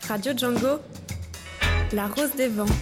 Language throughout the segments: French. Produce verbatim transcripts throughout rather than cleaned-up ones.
Radio Django, La Rose des Vents.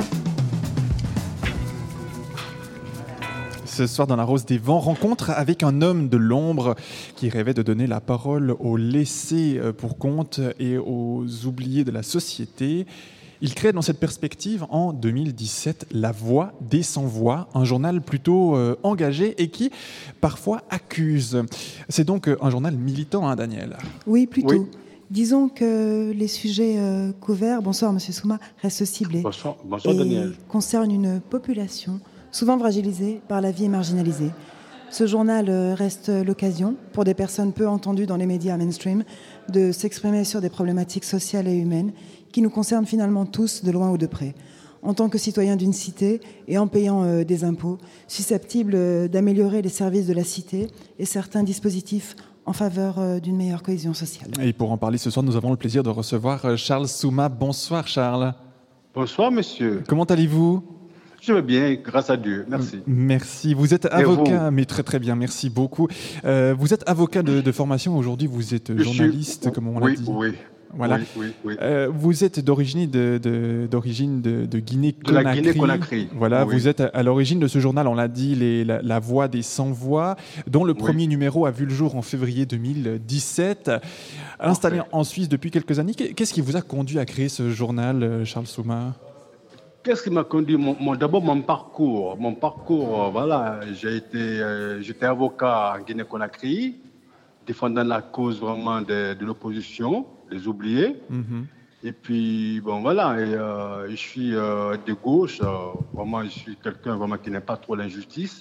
Ce soir dans La Rose des Vents, rencontre avec un homme de l'ombre qui rêvait de donner la parole aux laissés pour compte et aux oubliés de la société. Il crée dans cette perspective en deux mille dix-sept La Voix des Sans-Voix, un journal plutôt euh, engagé et qui parfois accuse. C'est donc un journal militant, hein, Daniel ? Oui, plutôt. Oui. Disons que les sujets euh, couverts, bonsoir Monsieur Souma, restent ciblés. Bonsoir, bonsoir et Daniel. concernent une population souvent fragilisée par la vie et marginalisée. Ce journal euh, reste l'occasion pour des personnes peu entendues dans les médias mainstream de s'exprimer sur des problématiques sociales et humaines qui nous concernent finalement tous de loin ou de près. En tant que citoyens d'une cité et en payant euh, des impôts, susceptibles euh, d'améliorer les services de la cité et certains dispositifs en faveur euh, d'une meilleure cohésion sociale. Et pour en parler ce soir, nous avons le plaisir de recevoir Charles Souma. Bonsoir Charles. Bonsoir monsieur. Comment allez-vous ? Je vais bien, grâce à Dieu. Merci. Merci. Vous êtes avocat, mais très très bien, merci beaucoup. Euh, vous êtes avocat de, de formation, aujourd'hui vous êtes Je journaliste, suis... comme on oui, l'a dit. Oui, Voilà. oui, oui, oui. Euh, vous êtes d'origine de, de, d'origine de, de Guinée-Conakry. De la Guinée-Conakry. Voilà, oui. vous êtes à l'origine de ce journal, on l'a dit, les, la, la Voix des Sans-Voix, dont le premier oui. numéro a vu le jour en février deux mille dix-sept. Installé Parfait. en Suisse depuis quelques années, qu'est-ce qui vous a conduit à créer ce journal, Charles Souma ? Qu'est-ce qui m'a conduit mon, mon, D'abord, mon parcours. Mon parcours, euh, voilà, j'ai été, euh, j'étais avocat en Guinée-Conakry, défendant la cause vraiment de, de l'opposition, des oubliés. Mm-hmm. Et puis, bon, voilà, et, euh, je suis euh, de gauche. Euh, vraiment, je suis quelqu'un vraiment qui n'aime pas trop l'injustice.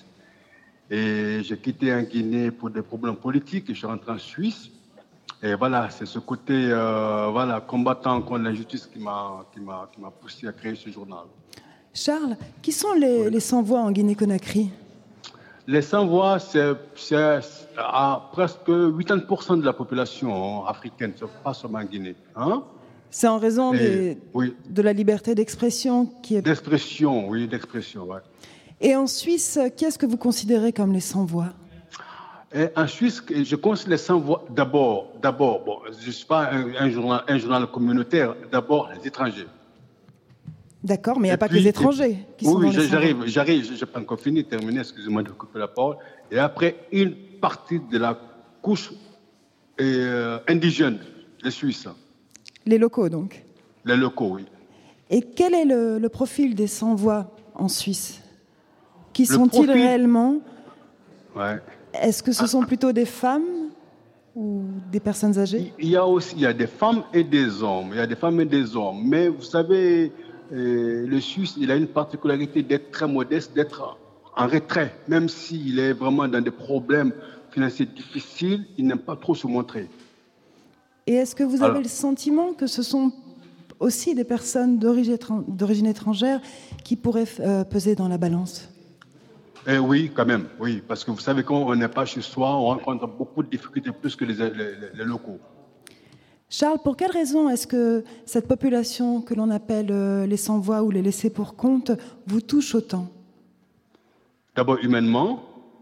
Et j'ai quitté en Guinée pour des problèmes politiques et je suis rentré en Suisse. Et voilà, c'est ce côté euh, voilà, combattant contre l'injustice qui m'a, qui, m'a, qui m'a poussé à créer ce journal. Charles, qui sont les, oui. les sans-voix en Guinée-Conakry ? Les sans-voix, c'est, c'est à presque quatre-vingts pour cent de la population africaine, pas seulement en Guinée. Hein? C'est en raison Et, des, oui. de la liberté d'expression qui est... D'expression, oui, d'expression, ouais. Et en Suisse, qu'est-ce que vous considérez comme les sans-voix ? Et en Suisse, je considère les sans-voix d'abord, d'abord, bon, je ne suis pas un, un, journal, un journal communautaire, d'abord les étrangers. D'accord, mais il n'y a pas puis, que les étrangers et, qui sont oui, dans je, les j'arrive, j'arrive, je n'ai pas encore fini, terminé, excusez-moi de couper la parole. Et après, une partie de la couche euh, indigène, les Suisses. Les locaux, donc. Les locaux, oui. Et quel est le, le profil des sans-voix en Suisse ? Qui le sont-ils profil... réellement ? Ouais. Est-ce que ce sont plutôt des femmes ou des personnes âgées ? Il y a aussi il y a des femmes et des hommes. Il y a des femmes et des hommes. Mais vous savez, euh, le Suisse, il a une particularité d'être très modeste, d'être en retrait. Même s'il est vraiment dans des problèmes financiers difficiles, il n'aime pas trop se montrer. Et est-ce que vous avez Alors, le sentiment que ce sont aussi des personnes d'origine étrangère qui pourraient euh, peser dans la balance ? Eh oui, quand même, oui. Parce que vous savez, quand on n'est pas chez soi, on rencontre beaucoup de difficultés, plus que les, les, les locaux. Charles, pour quelle raison est-ce que cette population que l'on appelle les sans-voix ou les laissés pour compte vous touche autant ? D'abord, humainement.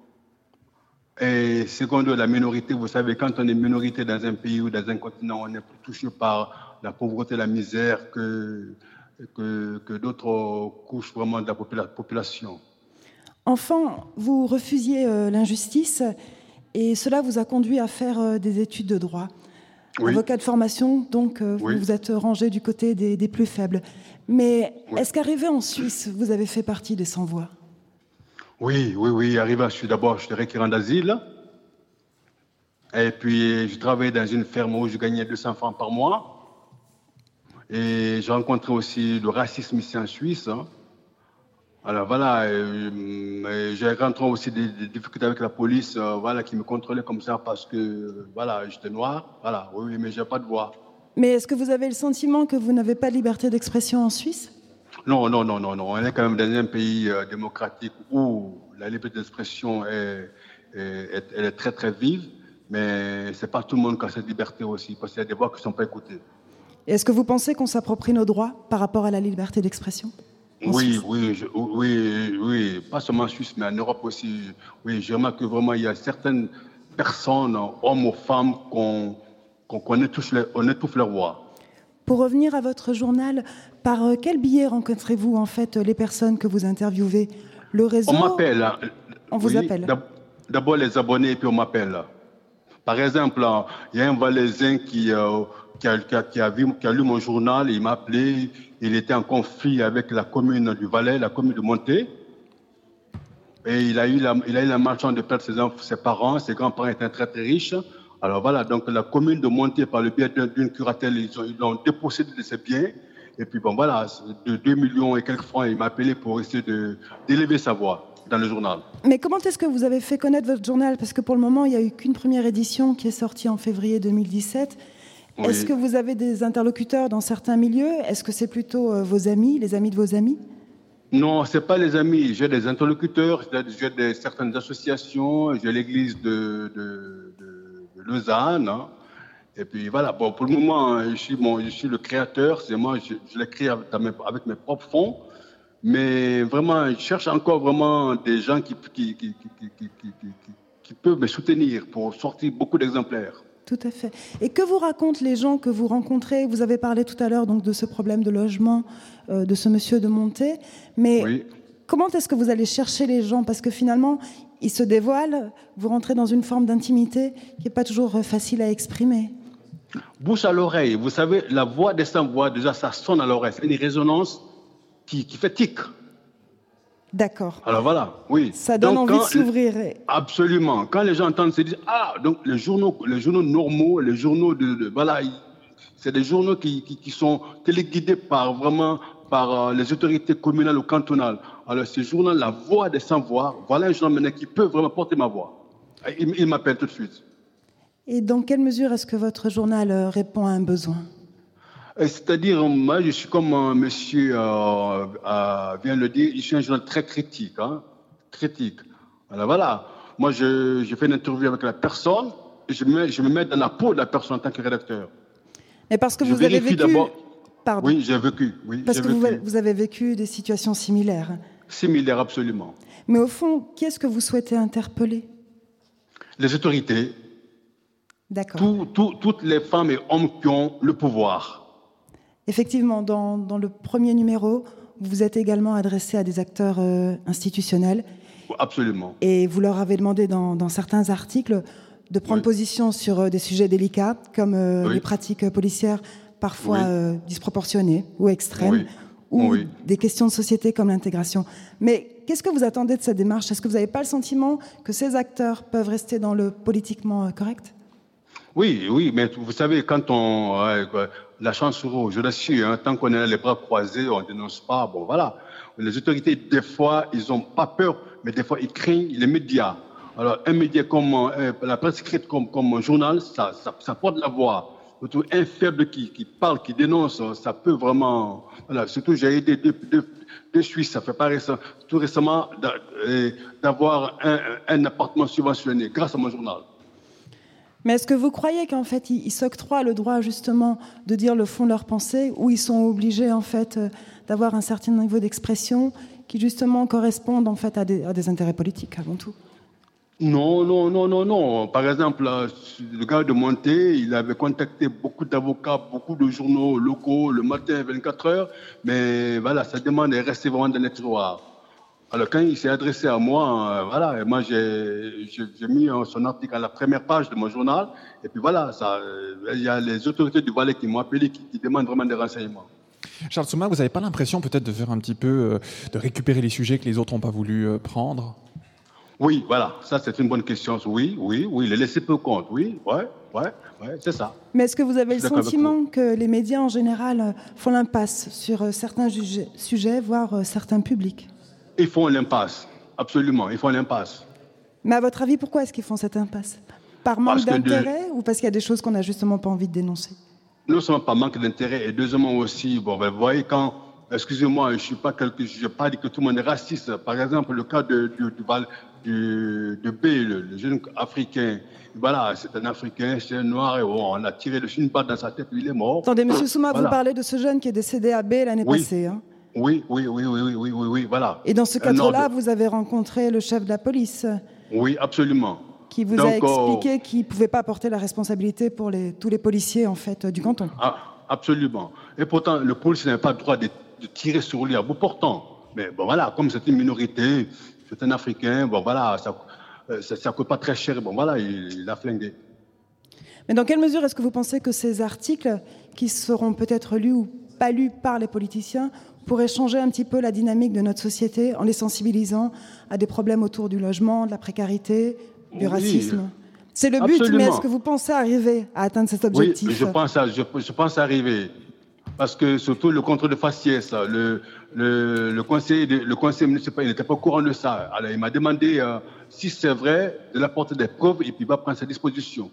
Et secondo, la minorité. Vous savez, quand on est minorité dans un pays ou dans un continent, on est plus touché par la pauvreté, la misère que, que, que d'autres couches vraiment de la population. Enfant, vous refusiez euh, l'injustice et cela vous a conduit à faire euh, des études de droit. Oui. Avocat de formation, donc euh, oui. vous vous êtes rangé du côté des, des plus faibles. Mais oui. est-ce qu'arrivé en Suisse, vous avez fait partie des sans-voix ? Oui, oui, oui. Arrivé en Suisse, d'abord, j'étais requérant d'asile. Et puis, je travaillais dans une ferme où je gagnais deux cents francs par mois. Et j'ai rencontré aussi le racisme ici en Suisse. Hein. Alors voilà, euh, j'ai rencontré aussi des, des difficultés avec la police, euh, voilà, qui me contrôlait comme ça parce que euh, voilà, j'étais noir, voilà, oui, mais j'ai pas de voix. Mais est-ce que vous avez le sentiment que vous n'avez pas de liberté d'expression en Suisse ? Non, non, non, non, non. On est quand même dans un pays euh, démocratique où la liberté d'expression est, est, est, elle est très très vive, mais c'est pas tout le monde qui a cette liberté aussi, parce qu'il y a des voix qui ne sont pas écoutées. Et est-ce que vous pensez qu'on s'approprie nos droits par rapport à la liberté d'expression ? Oui, oui, je, oui, oui, pas seulement en Suisse, mais en Europe aussi. Oui, je remarque que vraiment, il y a certaines personnes, hommes ou femmes, qu'on, qu'on, qu'on étouffe, leur, on étouffe leur voix. Pour revenir à votre journal, par quel biais rencontrez-vous en fait les personnes que vous interviewez? Le réseau? On m'appelle. On vous oui, appelle? D'abord les abonnés, puis on m'appelle. Par exemple, il y a un Valaisin qui, euh, qui, a, qui, a, qui, a vu, qui a lu mon journal, il m'a appelé, il était en conflit avec la commune du Valais, la commune de Monté. Et il a eu la, il a eu la malchance de perdre ses, ses parents, ses grands-parents étaient très très riches. Alors voilà, donc la commune de Monté, par le biais d'une curatelle, ils, ont, ils l'ont dépossédé de ses biens. Et puis bon voilà, de deux millions et quelques francs, il m'a appelé pour essayer de, d'élever sa voix dans le journal. Mais comment est-ce que vous avez fait connaître votre journal? Parce que pour le moment, il n'y a eu qu'une première édition qui est sortie en février deux mille dix-sept. Oui. Est-ce que vous avez des interlocuteurs dans certains milieux? Est-ce que c'est plutôt euh, vos amis, les amis de vos amis? Non, ce n'est pas les amis. J'ai des interlocuteurs, j'ai des, certaines associations, j'ai l'église de, de, de, de Lausanne. Hein. Et puis voilà, bon, pour le moment, je suis, bon, je suis le créateur, c'est moi, je, je l'écris avec, avec mes propres fonds. Mais vraiment, je cherche encore vraiment des gens qui, qui, qui, qui, qui, qui, qui, qui, qui peuvent me soutenir pour sortir beaucoup d'exemplaires. Tout à fait. Et que vous racontent les gens que vous rencontrez? Vous avez parlé tout à l'heure donc de ce problème de logement, euh, de ce monsieur de Monté. Mais oui. Comment est-ce que vous allez chercher les gens? Parce que finalement, ils se dévoilent, vous rentrez dans une forme d'intimité qui n'est pas toujours facile à exprimer. Bouche à l'oreille. Vous savez, la voix des sans-voix, déjà, ça sonne à l'oreille. C'est une résonance qui, qui fait tic. D'accord. Alors voilà, oui. Ça donne donc, envie de s'ouvrir. Absolument. Quand les gens entendent, se disent ah donc les journaux, les journaux normaux, les journaux de, de voilà, c'est des journaux qui, qui, qui sont téléguidés par vraiment par euh, les autorités communales ou cantonales. Alors ces journaux, la voix des sans-voix, voilà un journal maintenant qui peut vraiment porter ma voix. Il, il m'appelle tout de suite. Et dans quelle mesure est-ce que votre journal répond à un besoin? C'est-à-dire, moi, je suis comme euh, monsieur euh, euh, vient de le dire, je suis un journal très critique, hein, critique. Alors voilà, moi, je, je fais une interview avec la personne, et je me, je me mets dans la peau de la personne en tant que rédacteur. Mais parce que je vous avez vécu... d'abord... Pardon. Oui, j'ai vécu. Oui, parce que vécu. Vous, vous avez vécu des situations similaires. Similaires, absolument. Mais au fond, qui est-ce que vous souhaitez interpeller? Les autorités. D'accord. Tout, tout, toutes les femmes et hommes qui ont le pouvoir. Effectivement, dans, dans le premier numéro, vous vous êtes également adressé à des acteurs euh, institutionnels. Absolument. Et vous leur avez demandé dans, dans certains articles de prendre oui. position sur euh, des sujets délicats, comme euh, oui. les pratiques policières parfois oui. euh, disproportionnées ou extrêmes, oui. ou oui. des questions de société comme l'intégration. Mais qu'est-ce que vous attendez de cette démarche? Est-ce que vous n'avez pas le sentiment que ces acteurs peuvent rester dans le politiquement correct? Oui, oui, mais vous savez, quand on... Euh, la chance sur eux, je l'assure, hein, tant qu'on est les bras croisés, on ne dénonce pas, bon voilà. Les autorités, des fois, ils n'ont pas peur, mais des fois, ils craignent les médias. Alors, un média comme euh, la presse écrite, comme, comme un journal, ça, ça, ça porte la voix. Surtout un faible qui, qui parle, qui dénonce, ça peut vraiment... Voilà, surtout, j'ai aidé deux, deux, deux Suisses, ça fait pas récemment, tout récemment, d'avoir un, un appartement subventionné grâce à mon journal. Mais est-ce que vous croyez qu'en fait, ils s'octroient le droit justement de dire le fond de leur pensée, ou ils sont obligés en fait d'avoir un certain niveau d'expression qui justement correspondent en fait à des, à des intérêts politiques avant tout? Non, non, non, non, non. Par exemple, le gars de Monté, il avait contacté beaucoup d'avocats, beaucoup de journaux locaux le matin, vingt-quatre heures, mais voilà, sa demande est restée vraiment dans les tiroirs. Alors quand il s'est adressé à moi, euh, voilà, et moi j'ai, j'ai, j'ai mis euh, son article à la première page de mon journal, et puis voilà, ça, il y a les autorités du Valais qui m'ont appelé, qui, qui demandent vraiment des renseignements. Charles Souma, vous n'avez pas l'impression peut-être de faire un petit peu, euh, de récupérer les sujets que les autres n'ont pas voulu euh, prendre? Oui, voilà, ça c'est une bonne question. Oui, oui, oui, les laisser peu compte, oui, ouais, ouais, ouais, c'est ça. Mais est-ce que vous avez le sentiment que les médias en général font l'impasse sur certains sujets, sujets voire certains publics? Ils font l'impasse, absolument, ils font l'impasse. Mais à votre avis, pourquoi est-ce qu'ils font cette impasse? Par manque d'intérêt de... ou parce qu'il y a des choses qu'on n'a justement pas envie de dénoncer? Non seulement par manque d'intérêt, et deuxièmement aussi, bon, ben, vous voyez, quand, excusez-moi, je ne suis pas quelque, je n'ai pas dit que tout le monde est raciste. Par exemple, le cas de, de, de, de, de B, le, le jeune Africain, voilà, c'est un Africain, c'est un noir, et bon, on a tiré dessus une balle dans sa tête, il est mort. Attendez, monsieur Souma, voilà. Vous parlez de ce jeune qui est décédé à B l'année oui. passée, hein? Oui, oui, oui, oui, oui, oui, oui, oui, voilà. Et dans ce cadre-là, de... vous avez rencontré le chef de la police? Oui, absolument. Qui vous Donc, a expliqué euh... qu'il ne pouvait pas porter la responsabilité pour les, tous les policiers, en fait, du canton? Ah, absolument. Et pourtant, le policier n'a pas le droit de, de tirer sur lui à bout portant. Mais bon, voilà, comme c'est une minorité, c'est un Africain, bon, voilà, ça ne coûte pas très cher, bon, voilà, il, il a flingué. Mais dans quelle mesure est-ce que vous pensez que ces articles, qui seront peut-être lus ou pas lus par les politiciens, pourraient changer un petit peu la dynamique de notre société en les sensibilisant à des problèmes autour du logement, de la précarité, du oui, racisme? C'est le but, absolument. Mais est-ce que vous pensez arriver à atteindre cet objectif? Oui, je pense, à, je, je pense arriver. Parce que surtout le contrôle de faciès, le, le, le, conseil de, le conseil municipal n'était pas au courant de ça. Alors il m'a demandé euh, si c'est vrai de l'apporter des preuves et puis il va prendre ses dispositions.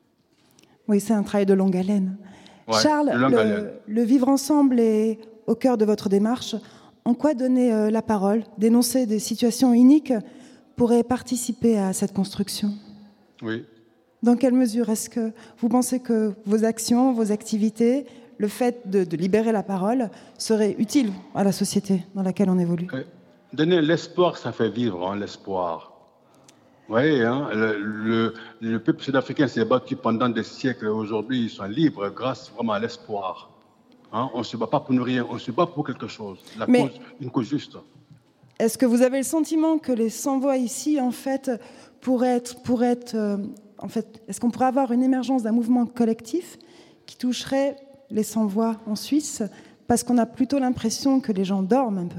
Oui, c'est un travail de longue haleine. Ouais, Charles, longue le, haleine. le vivre ensemble est au cœur de votre démarche. En quoi donner euh, la parole, dénoncer des situations uniques pourrait participer à cette construction? Oui. Dans quelle mesure est-ce que vous pensez que vos actions, vos activités, le fait de, de libérer la parole serait utile à la société dans laquelle on évolue? euh, Donner l'espoir, ça fait vivre, hein, l'espoir. Vous voyez, hein, le, le, le peuple sud-africain s'est battu pendant des siècles. Aujourd'hui, ils sont libres grâce vraiment à l'espoir. Hein, on ne se bat pas pour ne rien, on se bat pour quelque chose, la Mais cause, une cause juste. Est-ce que vous avez le sentiment que les sans-voix ici, en fait, pourraient être... Pourraient être euh, en fait, est-ce qu'on pourrait avoir une émergence d'un mouvement collectif qui toucherait les sans-voix en Suisse, parce qu'on a plutôt l'impression que les gens dorment un peu?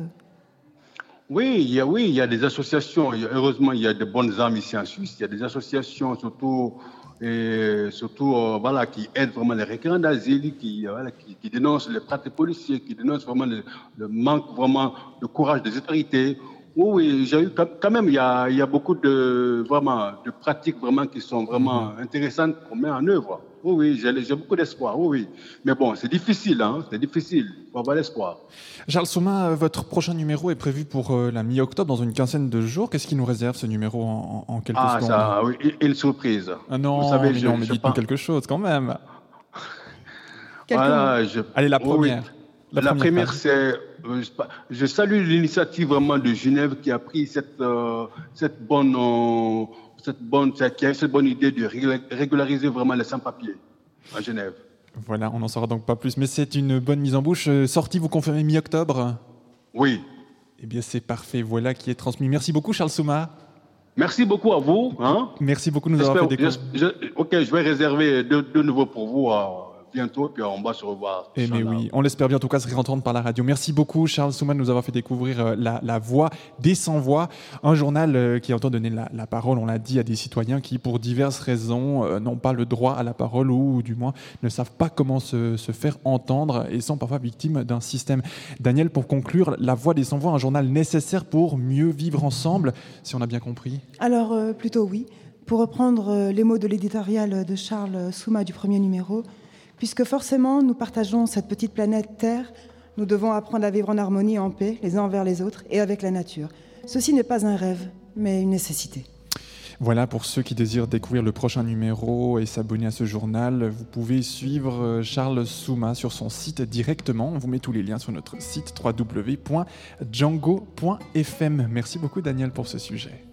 Oui, il y a, oui, il y a des associations. Heureusement, il y a de bonnes âmes ici en Suisse. Il y a des associations, surtout, et surtout euh, voilà, qui aident vraiment les requérants d'asile, qui, voilà, qui, qui dénoncent les pratiques policiers, qui dénoncent vraiment le, le manque vraiment de courage des autorités. Oui, oui, j'ai eu quand même, il y a, il y a beaucoup de, vraiment, de pratiques vraiment qui sont vraiment intéressantes qu'on met en œuvre. Oui, oui, j'ai, j'ai beaucoup d'espoir, oui, oui. Mais bon, c'est difficile, hein, c'est difficile, il faut avoir l'espoir. Charles Souma, votre prochain numéro est prévu pour euh, la mi-octobre, dans une quinzaine de jours. Qu'est-ce qui nous réserve ce numéro en, en quelques ah, secondes? Ah, ça, oui, une surprise. Ah non, vous savez, mais je, non, mais je dites-nous quelque chose quand même. Voilà, je... Allez, la première. Oui, la, la première, première c'est... Euh, je salue l'initiative vraiment de Genève qui a pris cette, euh, cette, bonne, euh, cette, bonne, qui a cette bonne idée de régulariser vraiment les sans-papiers à Genève. Voilà, on n'en saura donc pas plus, mais c'est une bonne mise en bouche. Sortie, vous confirmez mi-octobre? Oui. Eh bien, c'est parfait. Voilà qui est transmis. Merci beaucoup, Charles Souma. Merci beaucoup à vous. Hein. Merci beaucoup de nous avoir fait découvrir. Je, je, ok, je vais réserver deux, deux nouveaux pour vous euh, bientôt, puis on va se revoir. Eh mais oui, on l'espère bien, en tout cas, se réentendre par la radio. Merci beaucoup, Charles Souma, de nous avoir fait découvrir euh, la, la voix des sans-voix, un journal euh, qui entend donner la, la parole, on l'a dit, à des citoyens qui, pour diverses raisons, euh, n'ont pas le droit à la parole ou, ou du moins ne savent pas comment se, se faire entendre et sont parfois victimes d'un système. Daniel, pour conclure, la voix des sans-voix, un journal nécessaire pour mieux vivre ensemble, si on a bien compris? Alors, euh, plutôt oui. Pour reprendre euh, les mots de l'éditorial de Charles Souma du premier numéro, puisque forcément, nous partageons cette petite planète Terre, nous devons apprendre à vivre en harmonie, en paix, les uns envers les autres et avec la nature. Ceci n'est pas un rêve, mais une nécessité. Voilà, pour ceux qui désirent découvrir le prochain numéro et s'abonner à ce journal, vous pouvez suivre Charles Souma sur son site directement. On vous met tous les liens sur notre site w w w point django point f m. Merci beaucoup, Daniel, pour ce sujet.